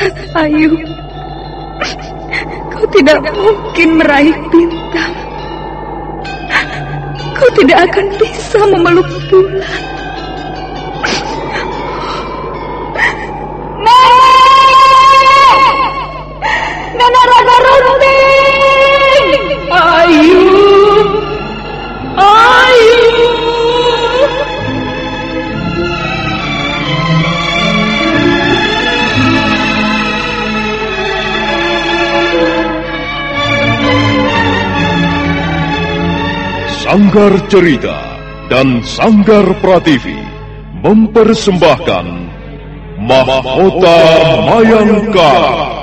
Ayu, kau tidak mungkin meraih bintang. Kau tidak akan bisa memeluk bulan. Nenek Raga Runting! Ayu! Ayu! Sanggar Cerita dan Sanggar Prativi mempersembahkan Mahkota Mayangkara.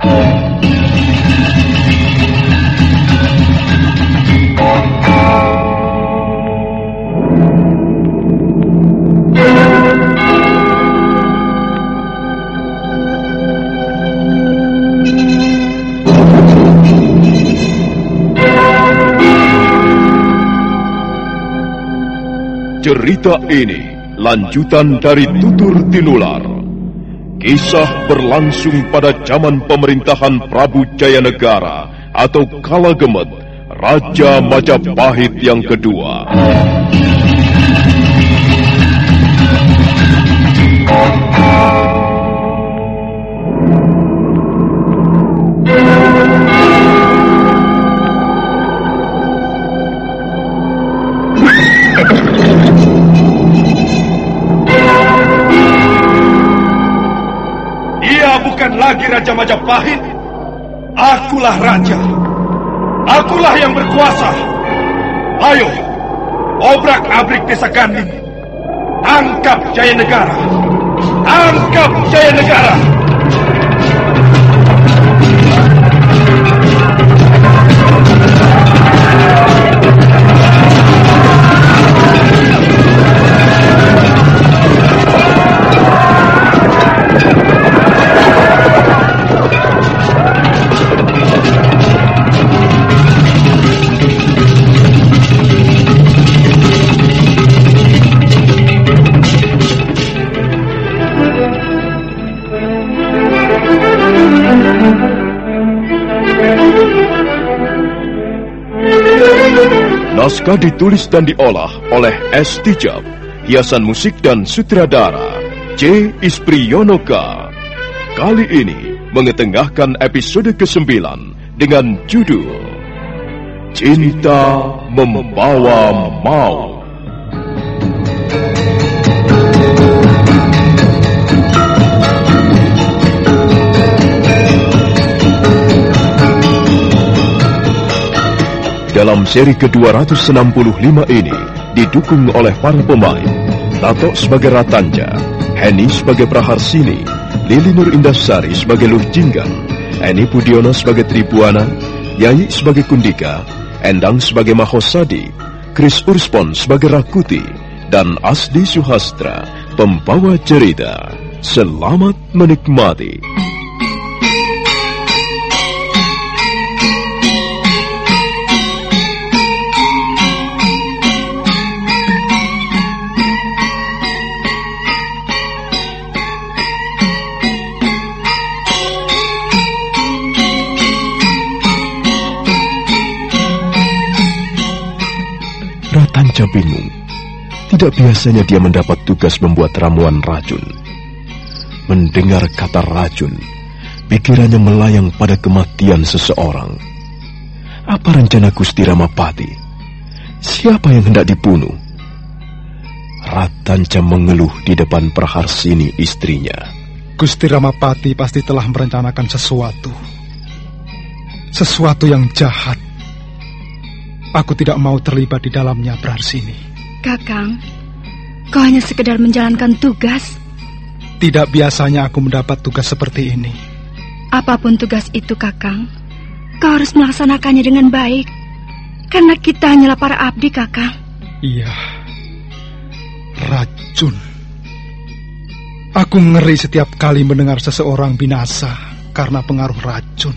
Cerita ini lanjutan dari Tutur Tinular. Kisah berlangsung pada zaman pemerintahan Prabu Jayanegara atau Kala Gemet, Raja Majapahit yang kedua. Bukan lagi Raja Majapahit. Akulah raja. Akulah yang berkuasa. Ayo, obrak-abrik desa Ganding. Tangkap Jayanegara. Tangkap Jayanegara. Naskah ditulis dan diolah oleh S. Tijab, hiasan musik dan sutradara C. Ispriyonoka. Kali ini mengetengahkan episode ke-9 dengan judul Cinta Membawa Maut. Dalam seri ke-265 ini didukung oleh para pemain Tato sebagai Ratanja, Henny sebagai Praharsini, Lili Nur Indasari sebagai Luh Jinggan, Eni Budiono sebagai Tribuana, Yayi sebagai Kundika, Endang sebagai Mahosadi, Chris Urspon sebagai Rakuti, dan Asdi Suhastra pembawa cerita. Selamat menikmati. Ratanja bingung. Tidak biasanya dia mendapat tugas membuat ramuan racun. Mendengar kata racun, pikirannya melayang pada kematian seseorang. Apa rencana Gusti Ramapati? Siapa yang hendak dibunuh? Ratanja mengeluh di depan Praharsini istrinya. Gusti Ramapati pasti telah merencanakan sesuatu. Sesuatu yang jahat. Aku tidak mau terlibat di dalamnya, Praharsini. Kakang, kau hanya sekedar menjalankan tugas. Tidak biasanya aku mendapat tugas seperti ini. Apapun tugas itu, Kakang, kau harus melaksanakannya dengan baik. Karena kita hanyalah para abdi, Kakang. Iya, racun. Aku ngeri setiap kali mendengar seseorang binasa karena pengaruh racun.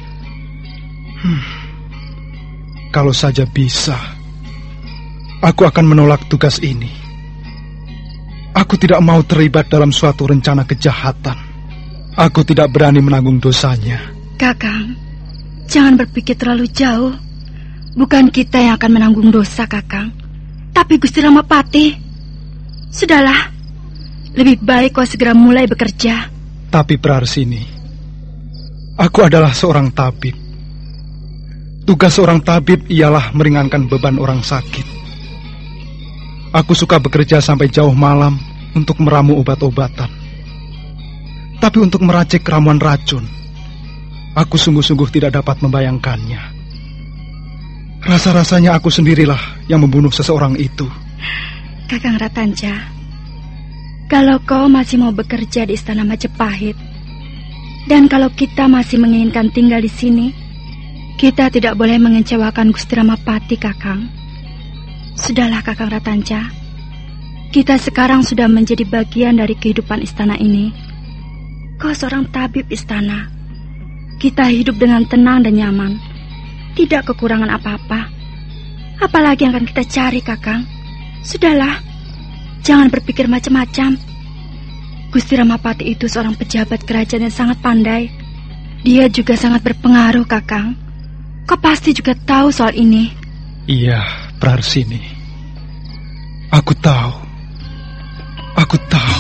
Kalau saja bisa, aku akan menolak tugas ini. Aku tidak mau terlibat dalam suatu rencana kejahatan. Aku tidak berani menanggung dosanya. Kakang, jangan berpikir terlalu jauh. Bukan kita yang akan menanggung dosa, Kakang, tapi Gusti Ramapati. Sudahlah, lebih baik kau segera mulai bekerja. Tapi Praharsini, aku adalah seorang tabib. Tugas seorang tabib ialah meringankan beban orang sakit. Aku suka bekerja sampai jauh malam untuk meramu obat-obatan. Tapi untuk meracik ramuan racun, aku sungguh-sungguh tidak dapat membayangkannya. Rasa-rasanya aku sendirilah yang membunuh seseorang itu. Kakang Ratanja, kalau kau masih mau bekerja di Istana Majapahit, dan kalau kita masih menginginkan tinggal di sini, kita tidak boleh mengecewakan Gusti Ramapati, Kakang. Sudahlah, Kakang Ratanja, kita sekarang sudah menjadi bagian dari kehidupan istana ini. Kau seorang tabib istana. Kita hidup dengan tenang dan nyaman, tidak kekurangan apa-apa. Apalagi yang akan kita cari, Kakang? Sudahlah, jangan berpikir macam-macam. Gusti Ramapati itu seorang pejabat kerajaan yang sangat pandai. Dia juga sangat berpengaruh, Kakang. Kau pasti juga tahu soal ini. Iya, Praharsini. Aku tahu. Aku tahu.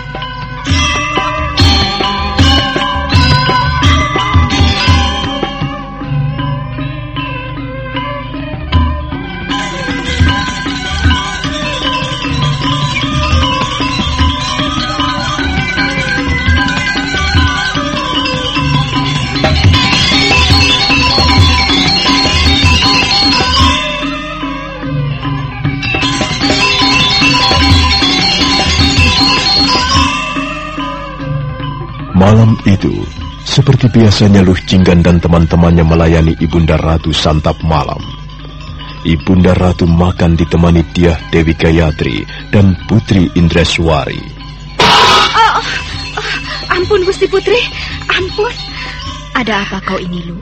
Malam itu, seperti biasanya Luh Jinggan dan teman-temannya melayani Ibunda Ratu santap malam. Ibunda Ratu makan ditemani Dyah Dewi Gayatri dan Putri Indreswari. Ampun Gusti Putri, ampun. Ada apa kau ini, Lu?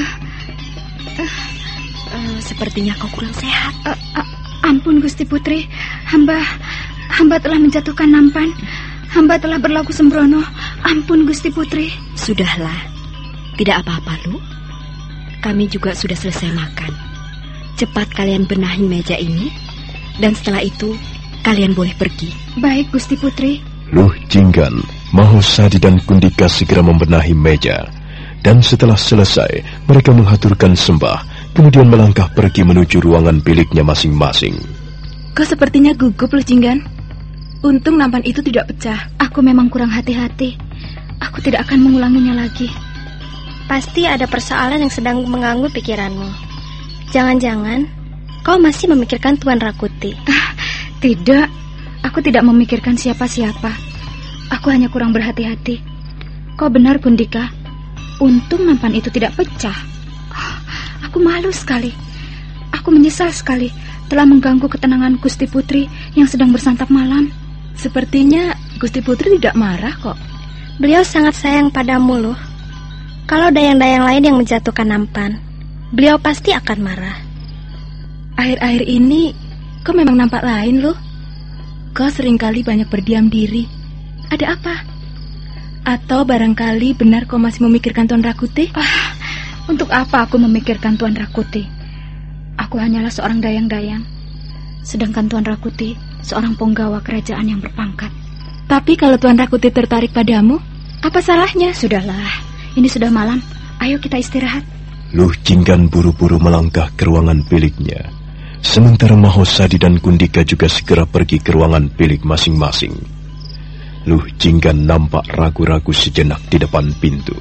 Sepertinya kau kurang sehat. Ampun Gusti Putri, hamba telah menjatuhkan nampan. Hamba telah berlaku sembrono. Ampun Gusti Putri. Sudahlah, tidak apa-apa, Lu. Kami juga sudah selesai makan. Cepat kalian benahi meja ini, dan setelah itu kalian boleh pergi. Baik Gusti Putri. Luh Jinggan, Mahosadi dan Kundika segera membenahi meja. Dan setelah selesai, mereka menghaturkan sembah, kemudian melangkah pergi menuju ruangan biliknya masing-masing. Kau sepertinya gugup, Luh Jinggan. Untung nampan itu tidak pecah. Aku memang kurang hati-hati. Aku tidak akan mengulanginya lagi. Pasti ada persoalan yang sedang mengganggu pikiranmu. Jangan-jangan kau masih memikirkan Tuan Rakuti. Tidak, aku tidak memikirkan siapa-siapa. Aku hanya kurang berhati-hati. Kau benar, Kundika. Untung nampan itu tidak pecah. Aku malu sekali. Aku menyesal sekali telah mengganggu ketenangan Gusti Putri yang sedang bersantap malam. Sepertinya Gusti Putri tidak marah kok. Beliau sangat sayang padamu, Luh. Kalau dayang-dayang lain yang menjatuhkan nampan, beliau pasti akan marah. Akhir-akhir ini kau memang nampak lain, Luh. Kau seringkali banyak berdiam diri. Ada apa? Atau barangkali benar kau masih memikirkan Tuan Rakuti? Untuk apa aku memikirkan Tuan Rakuti? Aku hanyalah seorang dayang-dayang, sedangkan Tuan Rakuti seorang penggawa kerajaan yang berpangkat. Tapi kalau Tuan Rakuti tertarik padamu, apa salahnya? Sudahlah, ini sudah malam. Ayo kita istirahat. Luh Jinggan buru-buru melangkah ke ruangan biliknya. Sementara Mahosadi dan Kundika juga segera pergi ke ruangan bilik masing-masing. Luh Jinggan nampak ragu-ragu sejenak di depan pintu.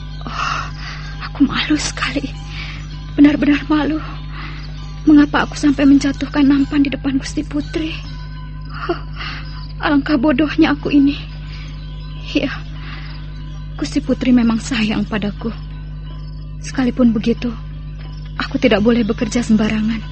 Aku malu sekali. Benar-benar malu. Mengapa aku sampai menjatuhkan nampan di depan Gusti Putri? Alangkah bodohnya aku ini. Ya, Gusti Putri memang sayang padaku. Sekalipun begitu, aku tidak boleh bekerja sembarangan.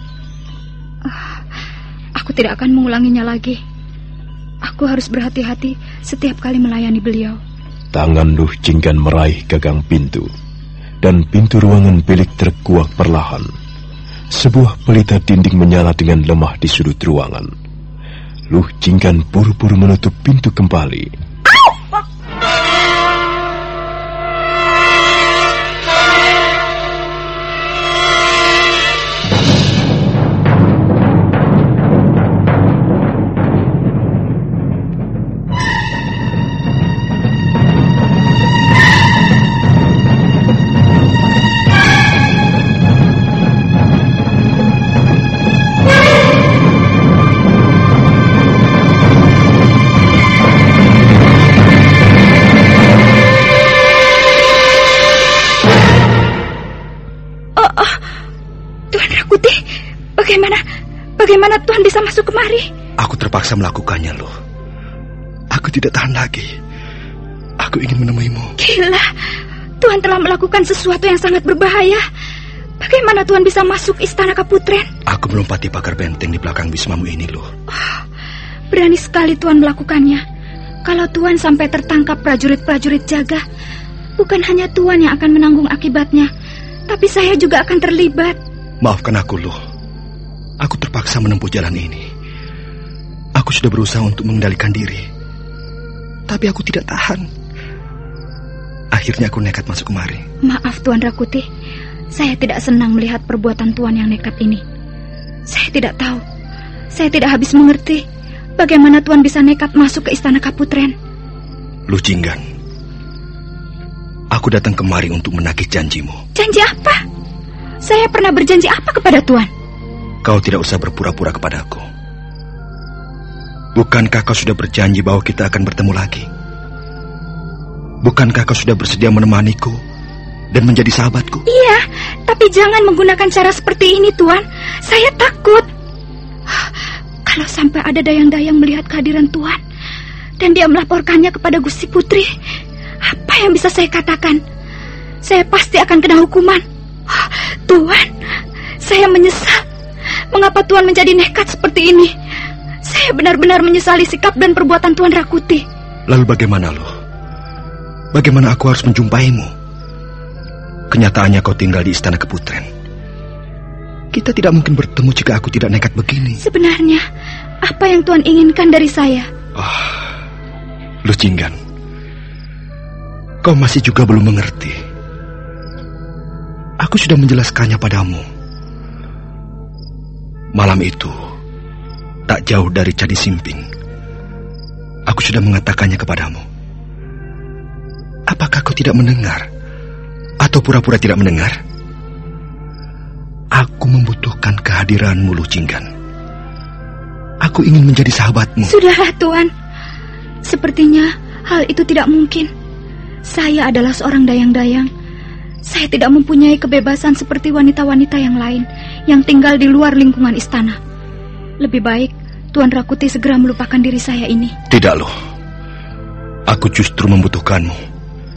Aku tidak akan mengulanginya lagi. Aku harus berhati-hati setiap kali melayani beliau. Tangan Luh Jinggan meraih gagang pintu, dan pintu ruangan bilik terkuak perlahan. Sebuah pelita dinding menyala dengan lemah di sudut ruangan. Luh Jinggan buru-buru menutup pintu kembali. Oh, Tuan Rakuti, bagaimana Tuan bisa masuk kemari? Aku terpaksa melakukannya, loh. Aku tidak tahan lagi. Aku ingin menemuimu. Gila, Tuan telah melakukan sesuatu yang sangat berbahaya. Bagaimana Tuan bisa masuk istana Kaputren? Aku melompati pagar benteng di belakang wismamu ini, loh. Oh, berani sekali Tuan melakukannya. Kalau Tuan sampai tertangkap prajurit-prajurit jaga, bukan hanya Tuan yang akan menanggung akibatnya, tapi saya juga akan terlibat. Maafkan aku, loh. Aku terpaksa menempuh jalan ini. Aku sudah berusaha untuk mengendalikan diri, tapi aku tidak tahan. Akhirnya aku nekat masuk kemari. Maaf Tuan Rakuti, saya tidak senang melihat perbuatan Tuan yang nekat ini. Saya tidak tahu, saya tidak habis mengerti bagaimana Tuan bisa nekat masuk ke istana Kaputren. Lu Jinggan, aku datang kemari untuk menagih janjimu. Janji apa? Saya pernah berjanji apa kepada Tuan? Kau tidak usah berpura-pura kepadaku. Bukankah kau sudah berjanji bahwa kita akan bertemu lagi? Bukankah kau sudah bersedia menemaniku dan menjadi sahabatku? Iya, tapi jangan menggunakan cara seperti ini, Tuan. Saya takut. Kalau sampai ada dayang-dayang melihat kehadiran Tuan dan dia melaporkannya kepada Gusti Putri, apa yang bisa saya katakan? Saya pasti akan kena hukuman. Tuan, saya menyesal. Mengapa Tuan menjadi nekat seperti ini? Saya benar-benar menyesali sikap dan perbuatan Tuan Rakuti. Lalu bagaimana, loh? Bagaimana aku harus menjumpaimu? Kenyataannya kau tinggal di istana Kaputren. Kita tidak mungkin bertemu jika aku tidak nekat begini. Sebenarnya, apa yang Tuan inginkan dari saya? Lu Jinggan, kau masih juga belum mengerti. Aku sudah menjelaskannya padamu. Malam itu, tak jauh dari Candi Simping, aku sudah mengatakannya kepadamu. Apakah kau tidak mendengar? Atau pura-pura tidak mendengar? Aku membutuhkan kehadiranmu, Lu Jinggan. Aku ingin menjadi sahabatmu. Sudahlah, Tuan. Sepertinya hal itu tidak mungkin. Saya adalah seorang dayang-dayang. Saya tidak mempunyai kebebasan seperti wanita-wanita yang lain yang tinggal di luar lingkungan istana. Lebih baik Tuan Rakuti segera melupakan diri saya ini. Tidak, loh. Aku justru membutuhkanmu.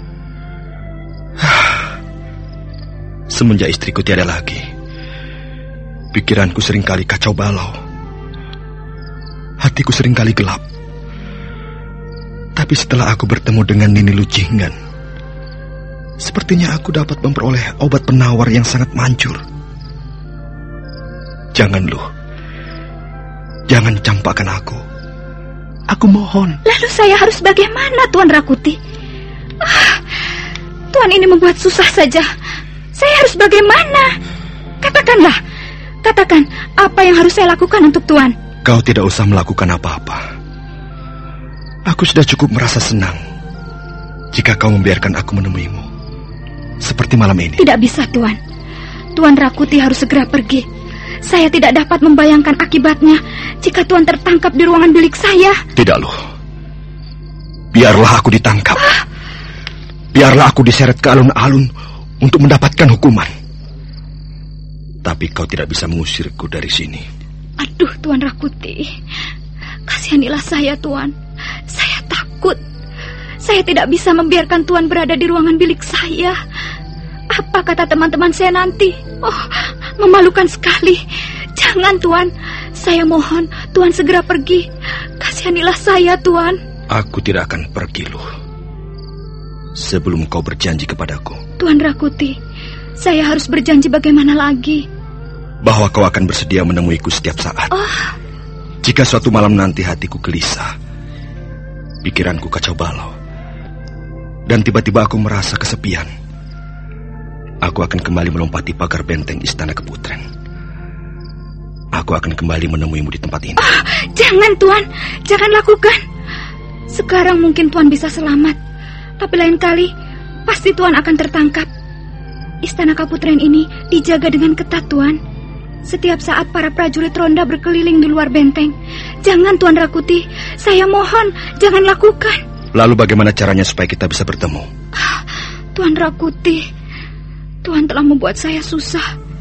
Semenjak istriku tiada lagi, pikiranku seringkali kacau balau. Hatiku seringkali gelap. Tapi setelah aku bertemu dengan Nini Lu Jinggan, sepertinya aku dapat memperoleh obat penawar yang sangat manjur. Jangan, Lu. Jangan campakkan aku. Aku mohon. Lalu saya harus bagaimana, Tuan Rakuti? Tuan ini membuat susah saja. Saya harus bagaimana? Katakanlah. Katakan, apa yang harus saya lakukan untuk Tuan? Kau tidak usah melakukan apa-apa. Aku sudah cukup merasa senang jika kau membiarkan aku menemuimu, seperti malam ini. Tidak bisa, Tuan. Tuan Rakuti harus segera pergi. Saya tidak dapat membayangkan akibatnya jika Tuan tertangkap di ruangan bilik saya. Tidak, loh. Biarlah aku ditangkap. Biarlah aku diseret ke alun-alun untuk mendapatkan hukuman. Tapi kau tidak bisa mengusirku dari sini. Aduh, Tuan Rakuti. Kasihanilah saya, Tuan. Saya takut. Saya tidak bisa membiarkan Tuan berada di ruangan bilik saya. Apa kata teman-teman saya nanti? Oh, memalukan sekali. Jangan, Tuan. Saya mohon, Tuan segera pergi. Kasihanilah saya, Tuan. Aku tidak akan pergi, loh, sebelum kau berjanji kepadaku. Tuan Rakuti, saya harus berjanji bagaimana lagi? Bahwa kau akan bersedia menemuiku setiap saat. Jika suatu malam nanti hatiku gelisah, pikiranku kacau balau, dan tiba-tiba aku merasa kesepian, aku akan kembali melompati pagar benteng istana Kaputren. Aku akan kembali menemuimu di tempat ini. Jangan, Tuan. Jangan lakukan. Sekarang mungkin Tuan bisa selamat, tapi lain kali pasti Tuan akan tertangkap. Istana Kaputren ini dijaga dengan ketat, Tuan. Setiap saat para prajurit ronda berkeliling di luar benteng. Jangan, Tuan Rakuti. Saya mohon, jangan lakukan. Lalu bagaimana caranya supaya kita bisa bertemu? Tuan Rakuti, Tuan telah membuat saya susah.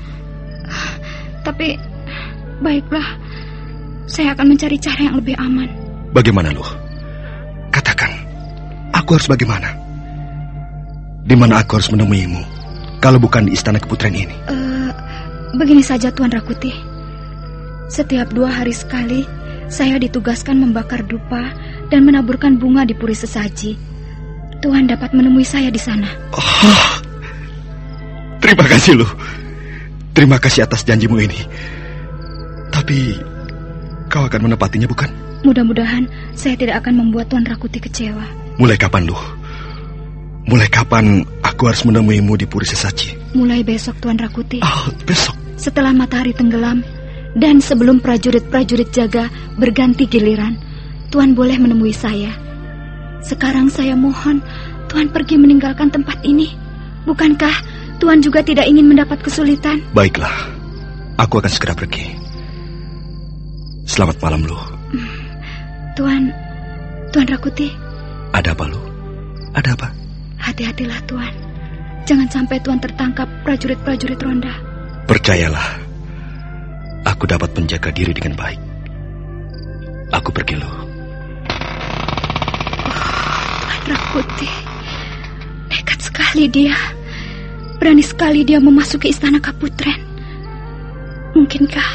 Tapi, baiklah, saya akan mencari cara yang lebih aman. Bagaimana, Luh? Katakan, aku harus bagaimana? Di mana aku harus menemuimu, kalau bukan di istana keputren ini? Begini saja, Tuan Rakuti. Setiap 2 hari sekali, saya ditugaskan membakar dupa dan menaburkan bunga di puri sesaji. Tuan dapat menemui saya di sana. Oh, terima kasih, Luh. Terima kasih atas janjimu ini. Tapi, kau akan menepatinya, bukan? Mudah-mudahan saya tidak akan membuat Tuan Rakuti kecewa. Mulai kapan, Luh? Mulai kapan aku harus menemuimu di puri sesaji? Mulai besok, Tuan Rakuti. Oh, besok? Setelah matahari tenggelam dan sebelum prajurit-prajurit jaga berganti giliran, Tuan boleh menemui saya. Sekarang saya mohon Tuan pergi meninggalkan tempat ini. Bukankah Tuan juga tidak ingin mendapat kesulitan? Baiklah, aku akan segera pergi. Selamat malam, Luh. Tuan Rakuti. Ada apa, Luh? Ada apa? Hati-hatilah, Tuan. Jangan sampai Tuan tertangkap prajurit-prajurit ronda. Percayalah, aku dapat menjaga diri dengan baik. Aku pergi, Luh. Tuan Rakuti, nekat sekali dia. Berani sekali dia memasuki istana Kaputren. Mungkinkah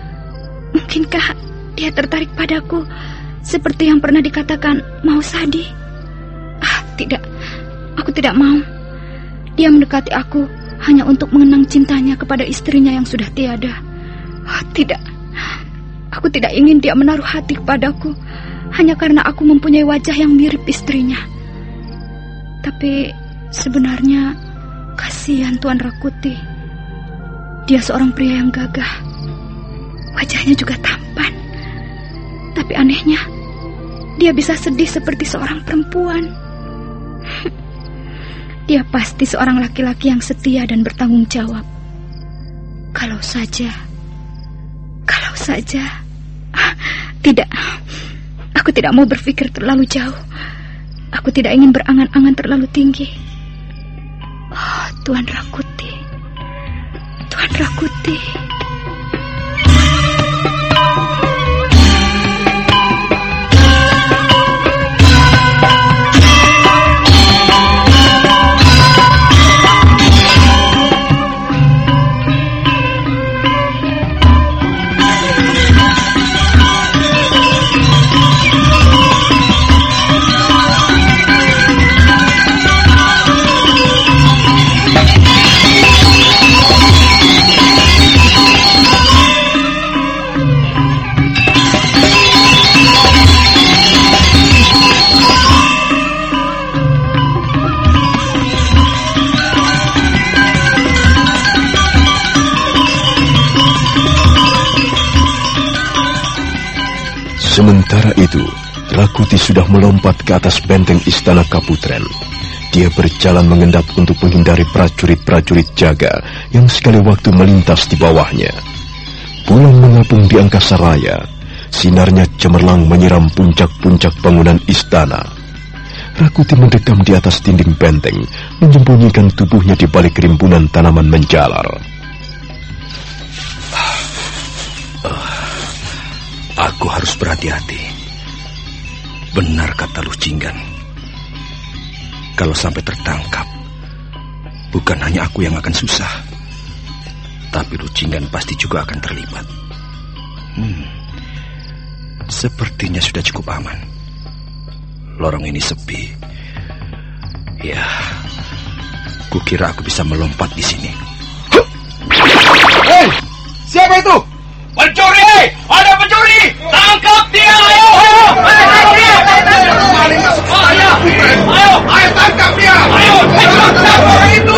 dia tertarik padaku seperti yang pernah dikatakan Mau Sadi? Tidak. Aku tidak mau. Dia mendekati aku hanya untuk mengenang cintanya kepada istrinya yang sudah tiada. Tidak. Aku tidak ingin dia menaruh hati kepadaku hanya karena aku mempunyai wajah yang mirip istrinya. Tapi sebenarnya kasihan Tuan Rakuti. Dia seorang pria yang gagah. Wajahnya juga tampan. Tapi anehnya, dia bisa sedih seperti seorang perempuan. Dia pasti seorang laki-laki yang setia dan bertanggung jawab. Kalau saja. Tidak. Aku tidak mau berpikir terlalu jauh. Aku tidak ingin berangan-angan terlalu tinggi. Tuan Rakuti. Tuan Rakuti. Sementara itu, Rakuti sudah melompat ke atas benteng istana Kaputren. Dia berjalan mengendap untuk menghindari prajurit-prajurit jaga yang sekali waktu melintas di bawahnya. Bulan mengapung di angkasa raya, sinarnya cemerlang menyiram puncak-puncak bangunan istana. Rakuti mendekam di atas dinding benteng, menyembunyikan tubuhnya di balik rimbunan tanaman menjalar. Aku harus berhati-hati. Benar kata Luh Jinggan. Kalau sampai tertangkap, bukan hanya aku yang akan susah, tapi Luh Jinggan pasti juga akan terlibat. Sepertinya sudah cukup aman. Lorong ini sepi. Ya, kukira aku bisa melompat di sini. Hei, siapa itu? Pencuri! Ada pencuri! Tangkap dia! Ayo! Ayo tangkap dia! Ayo tangkap orang itu!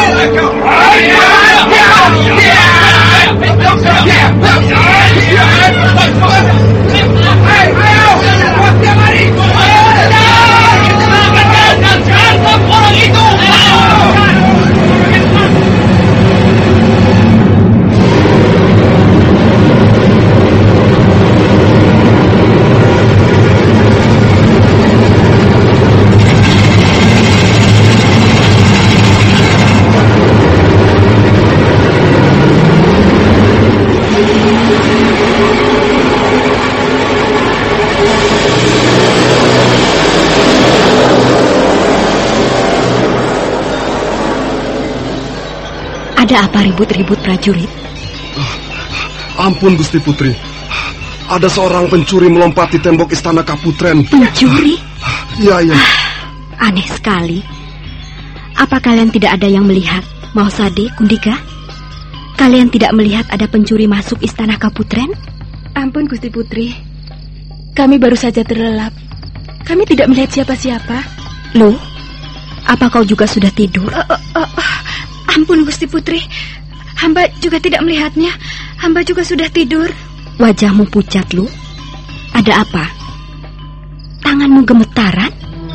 Ada apa ribut-ribut prajurit? Ampun Gusti Putri, ada seorang pencuri melompati tembok istana Kaputren. Pencuri? Iya. Aneh sekali. Apa kalian tidak ada yang melihat? Mausade, Kundika? Kalian tidak melihat ada pencuri masuk istana Kaputren? Ampun Gusti Putri, kami baru saja terlelap. Kami tidak melihat siapa-siapa. Loh, apa kau juga sudah tidur? Ampun Gusti Putri, hamba juga tidak melihatnya. Hamba juga sudah tidur. Wajahmu pucat, Lu. Ada apa? Tanganmu gemetaran?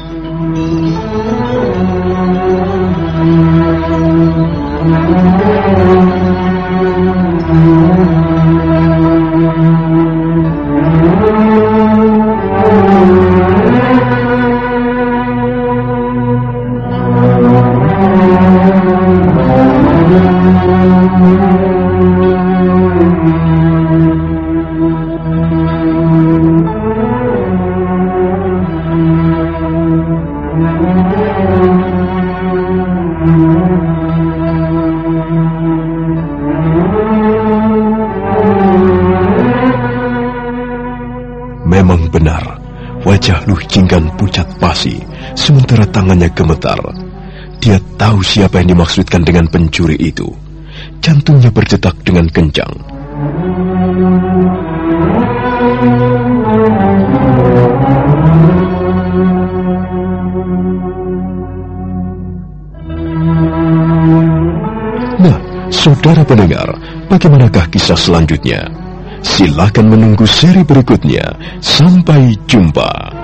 Memang benar, wajah Luh Jinggan pucat pasi, sementara tangannya gemetar. Dia tahu siapa yang dimaksudkan dengan pencuri itu. Jantungnya berdetak dengan kencang. Nah, saudara pendengar, bagaimanakah kisah selanjutnya? Silakan menunggu seri berikutnya. Sampai jumpa.